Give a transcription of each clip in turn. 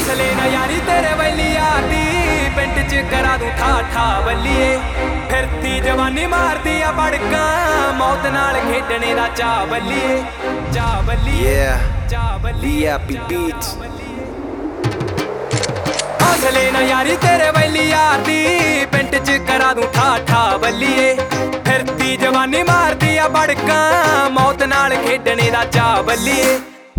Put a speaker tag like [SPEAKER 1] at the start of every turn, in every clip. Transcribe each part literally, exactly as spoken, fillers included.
[SPEAKER 1] ਹੌਸਲੇ ਨਾ ਯਾਰੀ ਤੇਰੇ ਵੈਲੀਆਂ ਦੀ ਪਿੰਡ ਚ ਕਰਾ ਦੂੰ ਠਾ ਠਾ ਬੱਲੀਏ ਫਿਰਤੀ ਜਵਾਨੀ ਮਾਰਦੀ ਆ ਬੜਕਾਂ ਮੌਤ ਨਾਲ ਖੇਡਣੇ ਦਾ ਚਾਹ ਬੱਲੀਏ ਚਾਹ ਬੱਲੀਏ ਚਾਹ ਬੱਲੀਏ ਬੀਟ ਹੌਸਲੇ ਨਾ ਯਾਰੀ ਤੇਰੇ ਵੈਲੀਆਂ ਦੀ ਪਿੰਡ ਚ ਕਰਾ ਦੂੰ ਠਾ ਠਾ ਬੱਲੀਏ ਫਿਰਤੀ ਜਵਾਨੀ ਮਾਰਦੀ ਆ ਬੜਕਾਂ ਮੌਤ ਨਾਲ ਖੇਡਣੇ ਦਾ ਚਾਹ ਬੱਲੀਏ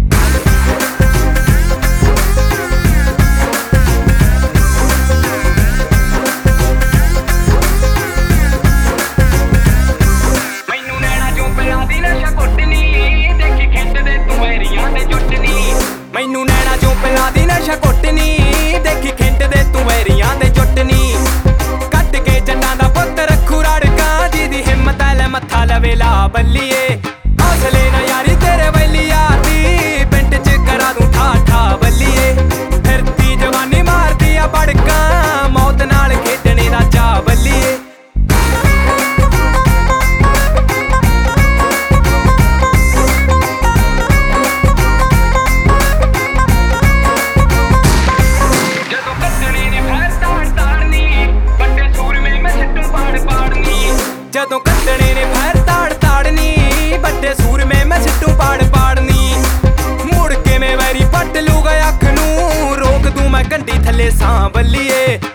[SPEAKER 1] ਮੈਨੂੰ ਨੈਣਾ ਚੋਂ ਪਿਲਾ ਦੀ ਨਸ਼ਾ ਕੁੱਟਨੀ ਦੇਖੀ ਖਿੰਡਦੇ ਤੂੰ ਵੈਰੀਆਂ ਦੇ ਜੁੱਟਨੀ ਕੱਢ ਕੇ ਜੱਟਾਂ ਦਾ ਪੁੱਤ ਰੱਖੂ ਰੜਕਾਂ ਜਿਹਦੀ ਹਿੰਮਤ ਐ ਲੈ ਮੱਥਾ ਲਵੇ ਲਾ ਬੱਲੀਏ ਹੌਸਲੇ ਨਾ ਯਾਰੀ ਤੇਰੇ ਵੈਲੀਆਂ ਦੀ ਪਿੰਡ ਚ ਕਰਾ ਦੂੰ ਠਾ ਠਾ ਬੱਲੀਏ ਫਿਰਤੀ ਜਵਾਨੀ ਮਾਰਦੀ ਆ ਬੜਕਾਂ ਮੌਤ ਨਾਲ ਖੇਡਣੇ ਦਾ ਚਾਹ ਬੱਲੀਏ ਜਦੋਂ ਕੱਢਣੇ ਨੇ ਫੈਰ ਤਾੜ ਤਾੜਨੀ ਵੱਡੇ ਸੂਰਮੇ ਮੈਂ ਸਿੱਟੂ ਪਾੜ ਪਾੜਨੀ ਮੁੜ ਕੇ ਮੈਂ ਵੈਰੀ ਪੱਟ ਲੂਗਾ ਅੱਖ ਨੂੰ ਰੋਕ ਦੂੰ ਮੈਂ ਕੰਢੀ ਥੱਲੇ ਸਾਂ ਬੱਲੀਏ